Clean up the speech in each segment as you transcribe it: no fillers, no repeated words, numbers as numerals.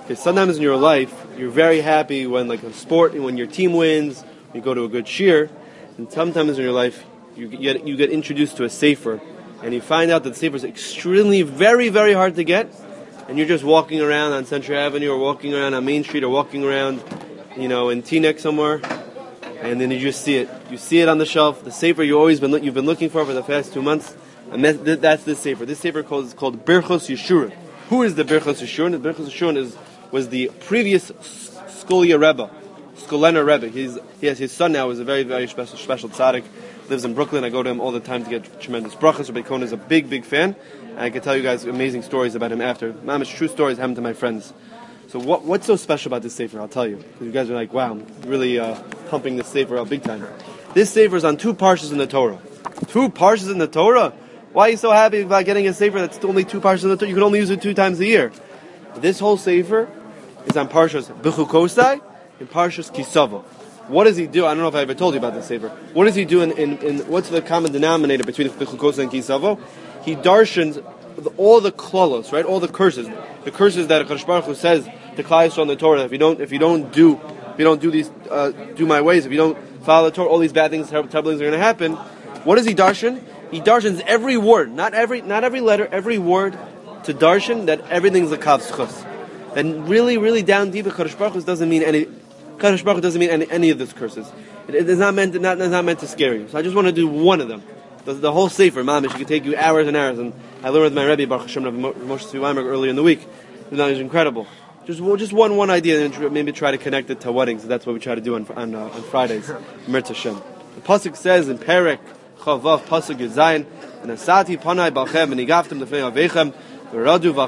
Because sometimes in your life, you're very happy when, like a sport, when your team wins, you go to a good cheer, and sometimes in your life, you get introduced to a sefer, and you find out that the sefer is extremely, very, very hard to get, and you're just walking around on Central Avenue, or walking around on Main Street, or walking around, in Teaneck somewhere, and then you just see it. You see it on the shelf, the sefer you've been looking for the past 2 months, and that's this sefer. This sefer is called Birchos Yeshurun. Who is the Birchos Yeshurun? The Birchos Yeshurun was the previous Skolia Rebbe, Skolena Rebbe. His son now is a very, very special tzaddik. Lives in Brooklyn. I go to him all the time to get tremendous brachas. Rabbi Cohen is a big, big fan. And I can tell you guys amazing stories about him after. Mamish, true stories happened to my friends. So what's so special about this sefer? I'll tell you. Because you guys are like, wow, I'm really pumping this sefer out big time. This sefer is on 2 parshas in the Torah. 2 parshas in the Torah? Why are you so happy about getting a sefer that's only 2 parshas in the Torah? You can only use it 2 times a year. This whole sefer is on Parshas Bechukosai and Parshas Kisavo. What does he do? I don't know if I ever told you about this sefer. What does he do in what's the common denominator between Bechukosai and Kisavo? He darshans all the klalos, right? All the curses that HaKadosh Baruch Hu says to Klal Yisrael in the Torah. If you don't do these, do my ways. If you don't follow the Torah, all these bad things, terrible things are going to happen. What does he darshan? He darshans every word, not every letter, every word to darshan that everything's a kav schus. And really, really down deep, Kadosh Baruch Hu doesn't mean any. Kadosh Baruch Hu doesn't mean any of those curses. It is not meant to scare you. So I just want to do one of them. The whole sefer, mamish, it could take you hours and hours. And I learned with my Rebbe Baruch Hashem Moshe Tzvi Weinberg earlier in the week. It was incredible. Just one idea, and maybe try to connect it to weddings. That's what we try to do on Fridays. Mirz Hashem. The pasuk says in Perek Chavav pasuk Yud and Asati Panai Balchem and Igaftem Lefnei Avechem. What does the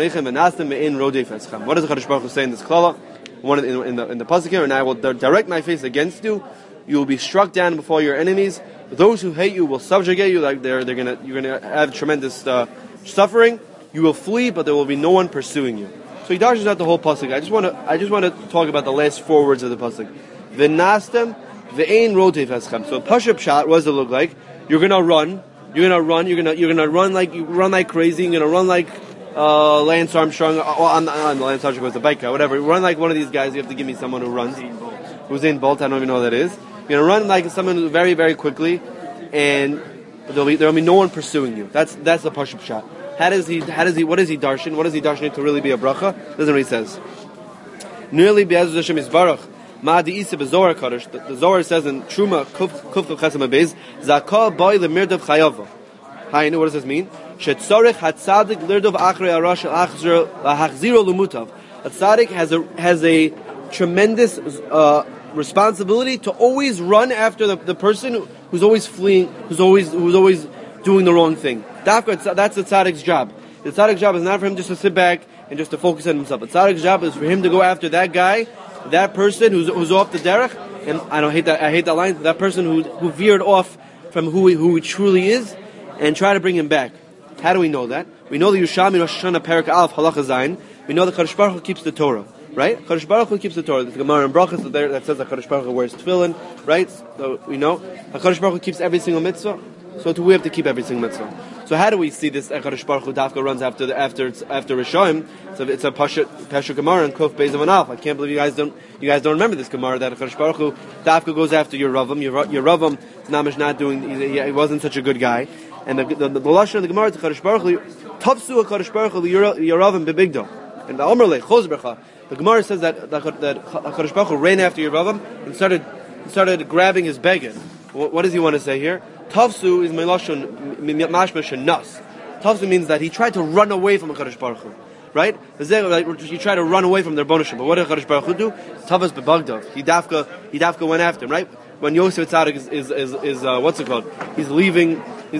Kadosh Baruch Hu say in this klala? In the pasuk here, and I will direct my face against you. You will be struck down before your enemies. Those who hate you will subjugate you. Like you're gonna have tremendous suffering. You will flee, but there will be no one pursuing you. So he dashes out the whole pasuk. I just want to talk about the last 4 words of the pasuk. V'nastem ve'ein rodef eschem. So Pashup Pshat, what does it look like? You're gonna run. You're gonna run like crazy. You're gonna run like Lance Armstrong. Lance Armstrong was the bike guy, whatever. Run like one of these guys. You have to give me someone who runs. Usain Bolt. I don't even know who that is. You're gonna run like someone who very, very quickly, and there'll be no one pursuing you. That's the Pashup Pshat. What is he darshan? What does he darshan to really be a bracha? Doesn't really says. Nearly be'ezus Hashem Yisbarach. Ma'adi Isa b'Zohar Kadosh. The Zohar says in Truma Kuf Chesem Beis Zakal Boy lemirdav Chayava. Hi, what does this mean? Shetzorich hatzadik lirdav achrei arash lahachziro lumutav. A tzaddik has a tremendous responsibility to always run after the person who's always fleeing, who's always doing the wrong thing. That's the tzaddik's job. The tzaddik's job is not for him just to sit back and just to focus on himself. The tzaddik's job is for him to go after that guy, that person who's off the derech, and I hate that line, that person who veered off from who he truly is, and try to bring him back. How do we know that? We know the Yerushalmi Rosh Hashanah Perek Aleph Halacha Zayin. We know that Kadosh Baruch Hu keeps the Torah, right? Kadosh Baruch Hu keeps the Torah. There's a Gemara in Brachos that says that Kadosh Baruch Hu wears tefillin, right? So we know Kadosh Baruch Hu keeps every single mitzvah. So we have to keep every single mitzvah. So how do we see this? Kadosh Baruch Hu Dafka runs after Rishonim. So it's a Pasha Gemara and Kof Beis of Alf. I can't believe you guys don't remember this Gemara that Kadosh Baruch Hu Dafka goes after your Ravam. Your Ravam is namish not doing. He wasn't such a good guy. And the lashon of the Gemara to Kadosh Baruch Hu Tafsu Kadosh Baruch Hu Yeravam Bebigdo. And the Omer Chos Bercha. The Gemara says that Kadosh Baruch Hu ran after Yeravam and started grabbing his beged. What does he want to say here? Tafsu is melashon mashma shenas. Tafsu means that he tried to run away from Kadosh Baruch Hu, right? He tried to run away from their bonus. But what did Kadosh Baruch Hu do? Tavas bebagdav. He dafka went after him, right? When Yosef Tzaddik is what's it called? He's leaving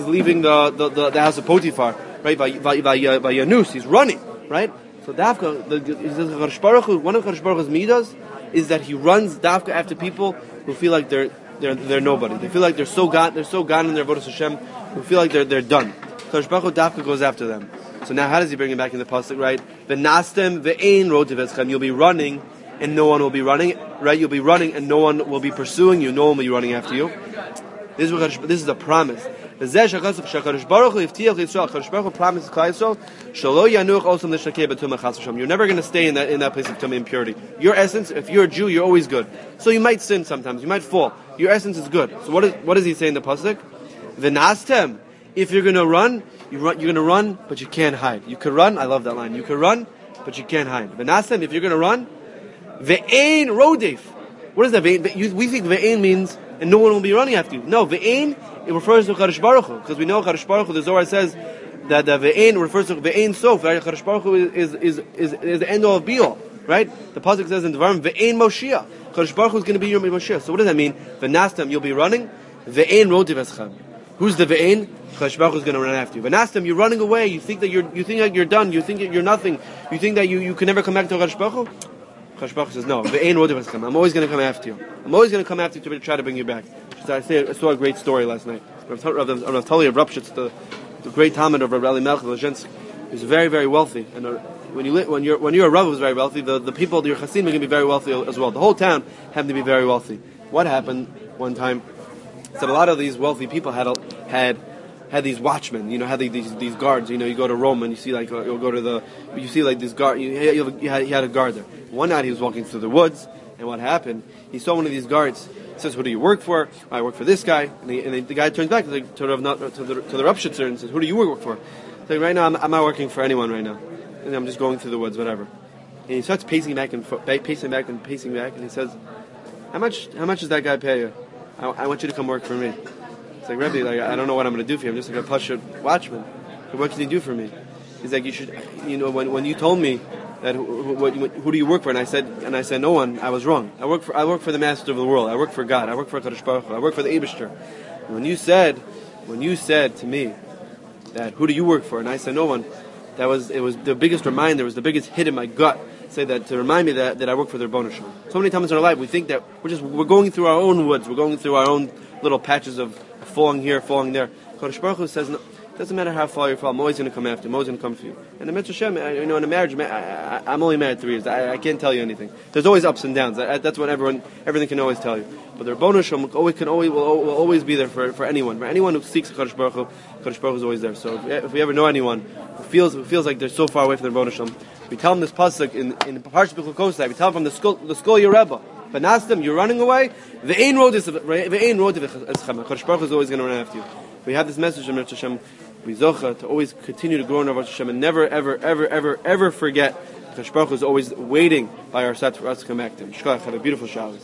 the house of Potiphar, right? By Yanus, he's running, right? So dafka, Kadosh Baruch Hu, one of Kadosh Baruch Hu's midas is that he runs dafka after people who feel like they're nobody. They feel like they're so gone in their avodas Hashem, who feel like they're done. Kadosh Baruch Hu dafka goes after them. So now how does he bring him back in the pasuk, right? V'nastem ve'ein rotiv eschem. You'll be running and no one will be running, right? You'll be running and no one will be pursuing you. No one will be running after you. This is a promise. HaKadosh Baruch Hu Yivtiach Yisrael. HaKadosh Baruch Hu promises Klal Yisrael, Shelo Yanuch Osam L'Shakeh B'Tumah Chas V'Shalom. You're never going to stay in that place of tumah impurity. Your essence, if you're a Jew, you're always good. So you might sin sometimes, you might fall. Your essence is good. So what does he say in the pasuk? V'nastem. If you're going to run, you're going to run, but you can't hide. You could run. I love that line. You could run, but you can't hide. V'nastem. If you're going to run, ve'ein rodef. What is that? We think ve'ein means, and no one will be running after you. No, ve'ein, it refers to Kadosh Baruch Hu, because we know Kadosh Baruch Hu. The Zohar says that the ve'ein refers to ve'ein sof. Right? Kadosh Baruch Hu is the end all of be all. Right? The pasuk says in Devarim, ve'ein Moshiach. Kadosh Baruch Hu is going to be your Moshiach. So what does that mean? V'nastem, you'll be running. Ve'ein rodef eschem. Who's the ve'ein? Kadosh Baruch Hu is going to run after you. V'nastem, you're running away. You think that you're done. You think that you're nothing. You think that you can never come back to Kadosh Baruch Hu. Kadosh Baruch Hu says, no, I'm always going to come after you. I'm always going to come after you to try to bring you back. I saw a great story last night. Rav Tali of Rapshitz, the great Talmud of Rav Eli Melech Lezhensk, is very, very wealthy. And when you're a Rav who's very wealthy, the people, your Chassidim, are going to be very wealthy as well. The whole town happened to be very wealthy. What happened one time? Said a lot of these wealthy people had these watchmen, had these guards. You go to Rome and you see this guard. He had a guard there. One night he was walking through the woods, and what happened? He saw one of these guards. He says, "Who do you work for?" "I work for this guy." And the guy turns back to the Ravshitzer and says, "Who do you work for?" He's like, "Right now, I'm not working for anyone right now. And I'm just going through the woods, whatever." And he starts pacing back, and he says, "How much does that guy pay you? I want you to come work for me." It's like, "Rebbe, I don't know what I'm going to do for you. I'm just like a pashut watchman. What can you do for me?" He's like, "You should, when you told me that who do you work for?" And I said, "No one." I was wrong. I work for the Master of the world. I work for God. I work for Kadosh Baruch Hu. I work for the Eibishter. When you said to me that who do you work for, and I said no one, it was the biggest reminder. It was the biggest hit in my gut. Say that to remind me that I work for the Rebbeinu Shalom. So many times in our life we think that we're going through our own woods. We're going through our own little patches of falling here, falling there. Kadosh Baruch Hu says, no, it doesn't matter how far you fall, I'm always going to come after you. I'm always going to come for you. And the Mitzvah Shem, in a marriage, I'm only married 3 years. I can't tell you anything. There's always ups and downs. That's what everything can always tell you. But the Rebbeinu Shalom will always be there for anyone. For anyone who seeks Kadosh Baruch Hu, Kadosh Baruch Hu is always there. So if we ever know anyone who feels like they're so far away from the Rebbeinu Shalom, we tell them this pasuk in Parshas Bechukot Kosai. We tell them from the Skol Yereba. But Nastim, you're running away. Ve'ein rodef eschem. Kadosh Baruch Hu is always going to run after you. We have this message from Mitzvah Shem. We zocha to always continue to grow in our Hashem and never, ever, ever, ever, ever forget. Kadosh Baruch Hu is always waiting by our side for us to come back to Him. Shkach, have a beautiful Shabbos.